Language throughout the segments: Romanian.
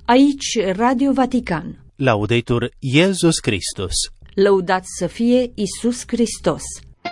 Aici Radio Vatican. Laudetur Iesus Christus. Lăudat să fie Iisus Hristos.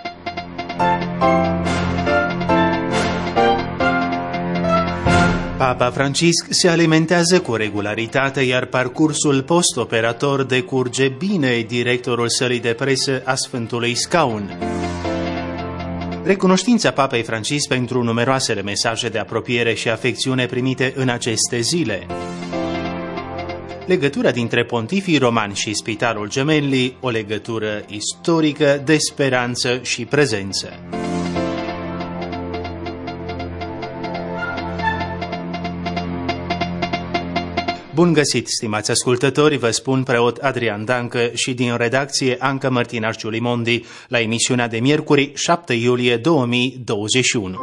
Papa Francisc se alimentează cu regularitate, iar parcursul post-operator decurge bine. Directorul sălii de presă a Sfântului Scaun. Recunoștința Papei Francisc pentru numeroasele mesaje de apropiere și afecțiune primite în aceste zile. Legătura dintre pontifii romani și Spitalul Gemelli, o legătură istorică de speranță și prezență. Bun găsit, stimați ascultători, vă spun preot Adrian Dancă și din redacție Anca Mărtinaș Giulimondi la emisiunea de miercuri 7 iulie 2021.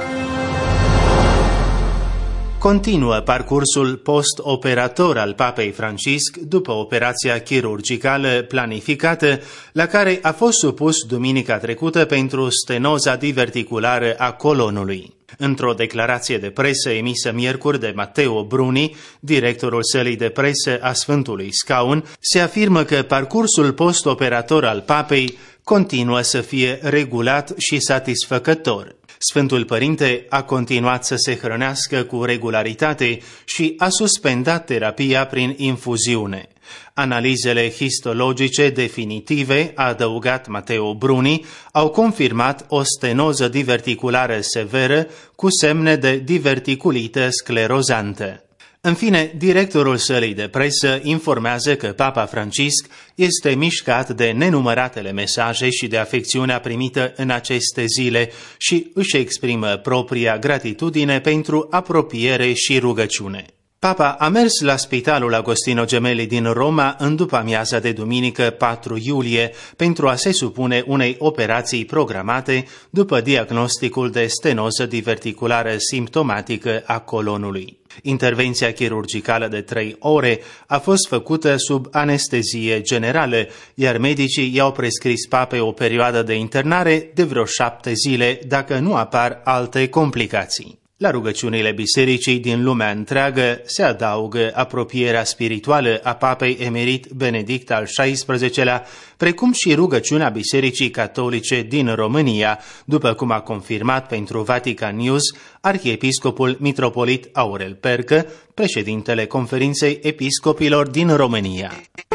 Continuă parcursul post-operator al Papei Francisc după operația chirurgicală planificată, la care a fost supus duminica trecută pentru stenoza diverticulară a colonului. Într-o declarație de presă emisă miercuri de Matteo Bruni, directorul sălii de presă a Sfântului Scaun, se afirmă că parcursul post-operator al Papei continuă să fie regulat și satisfăcător. Sfântul Părinte a continuat să se hrănească cu regularitate și a suspendat terapia prin infuziune. Analizele histologice definitive, a adăugat Matteo Bruni, au confirmat o stenoză diverticulară severă cu semne de diverticulită sclerozantă. În fine, directorul sălii de presă informează că Papa Francisc este mișcat de nenumăratele mesaje și de afecțiunea primită în aceste zile și își exprimă propria gratitudine pentru apropiere și rugăciune. Papa a mers la Spitalul Agostino Gemelli din Roma în după-amiaza de duminică 4 iulie pentru a se supune unei operații programate după diagnosticul de stenoză diverticulară simptomatică a colonului. Intervenția chirurgicală de 3 ore a fost făcută sub anestezie generală, iar medicii i-au prescris papei o perioadă de internare de vreo 7 zile dacă nu apar alte complicații. La rugăciunile bisericii din lumea întreagă se adaugă apropierea spirituală a papei emerit Benedict al XVI-lea, precum și rugăciunea Bisericii Catolice din România, după cum a confirmat pentru Vatican News arhiepiscopul mitropolit Aurel Percă, președintele Conferinței Episcopilor din România.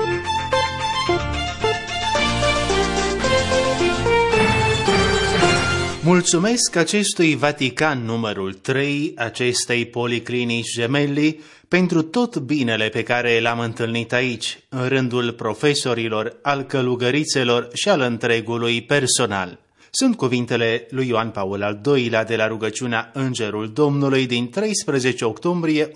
Mulțumesc acestui Vatican numărul 3, acestei policlinici Gemelli, pentru tot binele pe care l-am întâlnit aici, în rândul profesorilor, al călugărițelor și al întregului personal. Sunt cuvintele lui Ioan Paul al II-lea de la rugăciunea Îngerul Domnului din 13 octombrie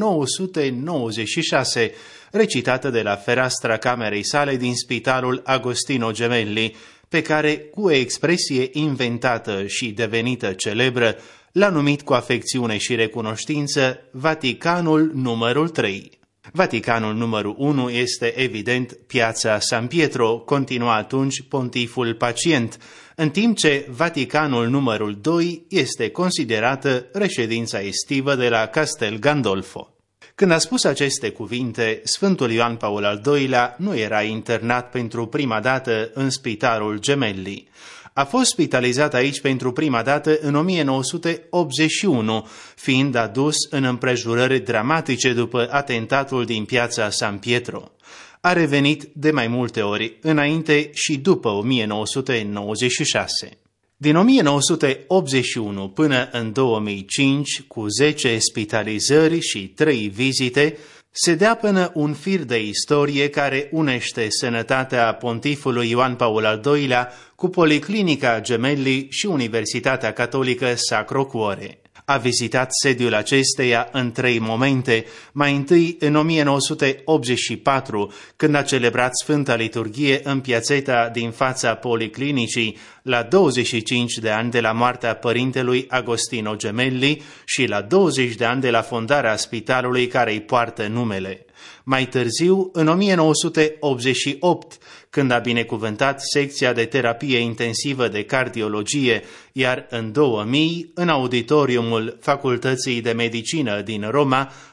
1996, recitată de la fereastra camerei sale din Spitalul Agostino Gemelli, pe care, cu o expresie inventată și devenită celebră, l-a numit cu afecțiune și recunoștință Vaticanul numărul 3. Vaticanul numărul 1 este evident Piața San Pietro, continua atunci pontiful pacient, în timp ce Vaticanul numărul 2 este considerată reședința estivă de la Castel Gandolfo. Când a spus aceste cuvinte, Sfântul Ioan Paul al II-lea nu era internat pentru prima dată în Spitalul Gemelli. A fost spitalizat aici pentru prima dată în 1981, fiind adus în împrejurări dramatice după atentatul din Piața San Pietro. A revenit de mai multe ori, înainte și după 1996. Din 1981 până în 2005, cu 10 spitalizări și 3 vizite, se dea până un fir de istorie care unește sănătatea pontifului Ioan Paul al II-lea cu Policlinica Gemelli și Universitatea Catolică Sacro Cuore. A vizitat sediul acesteia în 3 momente, mai întâi în 1984, când a celebrat Sfânta Liturghie în piațeta din fața Policlinicii, la 25 de ani de la moartea părintelui Agostino Gemelli și la 20 de ani de la fondarea spitalului care îi poartă numele. Mai târziu, în 1988, când a binecuvântat secția de terapie intensivă de cardiologie, iar în 2000, în auditoriumul Facultății de Medicină din Roma,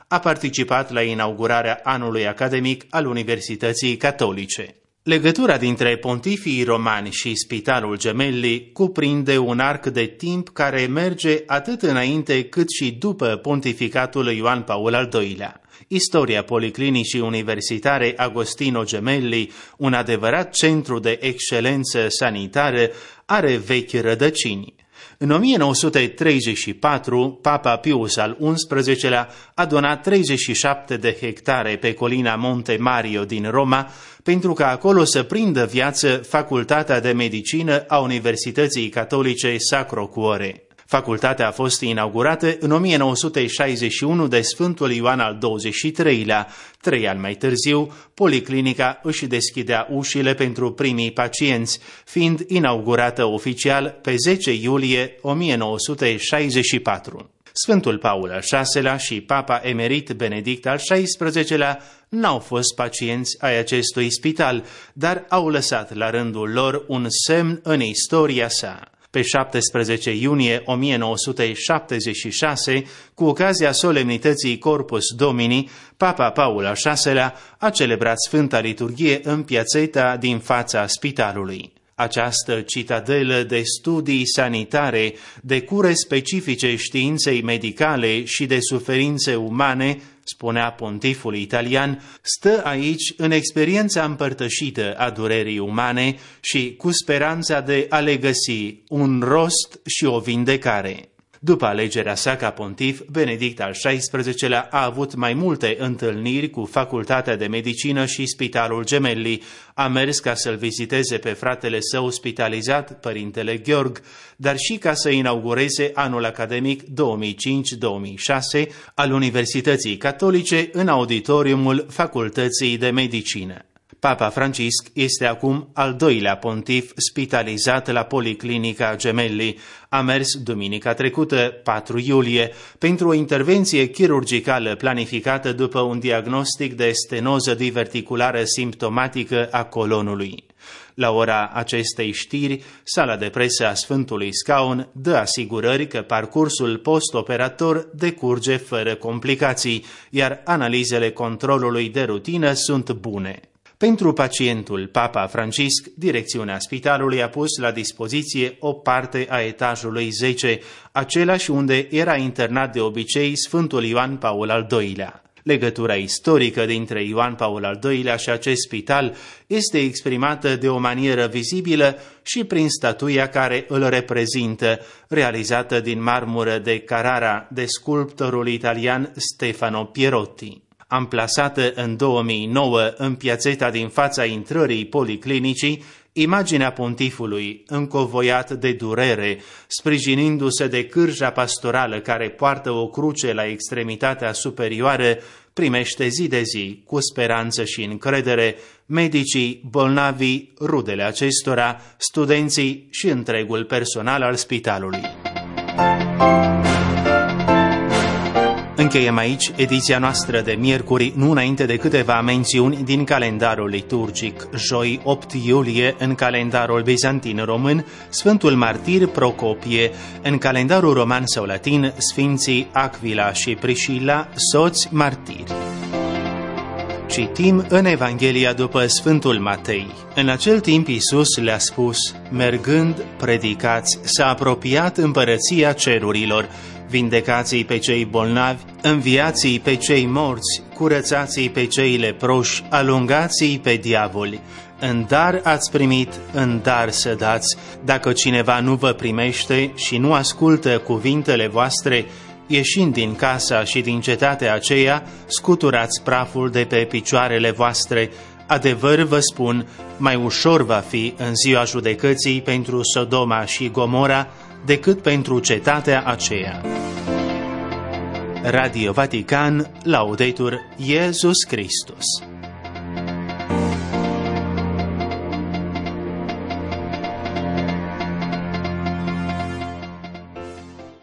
a participat la inaugurarea anului academic al Universității Catolice. Legătura dintre pontifii romani și Spitalul Gemelli cuprinde un arc de timp care merge atât înainte cât și după pontificatul lui Ioan Paul al II-lea. Istoria policlinicii universitare Agostino Gemelli, un adevărat centru de excelență sanitară, are vechi rădăcini. În 1934, Papa Pius al XI-lea a donat 37 de hectare pe colina Monte Mario din Roma pentru ca acolo să prindă viață Facultatea de Medicină a Universității Catolice Sacro Cuore. Facultatea a fost inaugurată în 1961 de Sfântul Ioan al XXIII-lea. 3 ani mai târziu, policlinica își deschidea ușile pentru primii pacienți, fiind inaugurată oficial pe 10 iulie 1964. Sfântul Paul al VI-lea și Papa emerit Benedict al XVI-lea n-au fost pacienți ai acestui spital, dar au lăsat la rândul lor un semn în istoria sa. Pe 17 iunie 1976, cu ocazia solemnității Corpus Domini, Papa Paul al VI-lea a celebrat Sfânta Liturghie în piațeta din fața spitalului. Această citadelă de studii sanitare, de cure specifice științei medicale și de suferințe umane, spunea pontiful italian, stă aici în experiența împărtășită a durerii umane și cu speranța de a le găsi un rost și o vindecare. După alegerea sa ca pontif, Benedict al XVI-lea a avut mai multe întâlniri cu Facultatea de Medicină și Spitalul Gemelli. A mers ca să-l viziteze pe fratele său spitalizat, părintele Gheorg, dar și ca să inaugureze anul academic 2005-2006 al Universității Catolice în auditoriumul Facultății de Medicină. Papa Francisc este acum al doilea pontif spitalizat la Policlinica Gemelli. A mers duminica trecută, 4 iulie, pentru o intervenție chirurgicală planificată după un diagnostic de stenoză diverticulară simptomatică a colonului. La ora acestei știri, sala de presă a Sfântului Scaun dă asigurări că parcursul postoperator decurge fără complicații, iar analizele controlului de rutină sunt bune. Pentru pacientul Papa Francisc, direcțiunea spitalului a pus la dispoziție o parte a etajului 10, același unde era internat de obicei Sfântul Ioan Paul al II-lea. Legătura istorică dintre Ioan Paul al II-lea și acest spital este exprimată de o manieră vizibilă și prin statuia care îl reprezintă, realizată din marmură de Carrara de sculptorul italian Stefano Pierotti. Amplasată în 2009 în piațeta din fața intrării policlinicii, imaginea pontifului, încovoiat de durere, sprijinindu-se de cârja pastorală care poartă o cruce la extremitatea superioară, primește zi de zi, cu speranță și încredere, medicii, bolnavii, rudele acestora, studenții și întregul personal al spitalului. Încheiem aici ediția noastră de miercuri, nu înainte de câteva mențiuni din calendarul liturgic. Joi, 8 iulie, în calendarul bizantin român, Sfântul Martir Procopie, în calendarul roman sau latin, Sfinții Aquila și Priscilla, soți martiri. Citim în Evanghelia după Sfântul Matei. În acel timp Iisus le-a spus: mergând, predicați, s-a apropiat împărăția cerurilor, vindecați-i pe cei bolnavi, înviați-i pe cei morți, curățați-i pe cei leproși, alungați-i pe diavoli. În dar ați primit, în dar să dați. Dacă cineva nu vă primește și nu ascultă cuvintele voastre, ieșind din casa și din cetatea aceea, scuturați praful de pe picioarele voastre. Adevăr vă spun, mai ușor va fi în ziua judecății pentru Sodoma și Gomora decât pentru cetatea aceea. Radio Vatican, Laudetur Iesus Christus.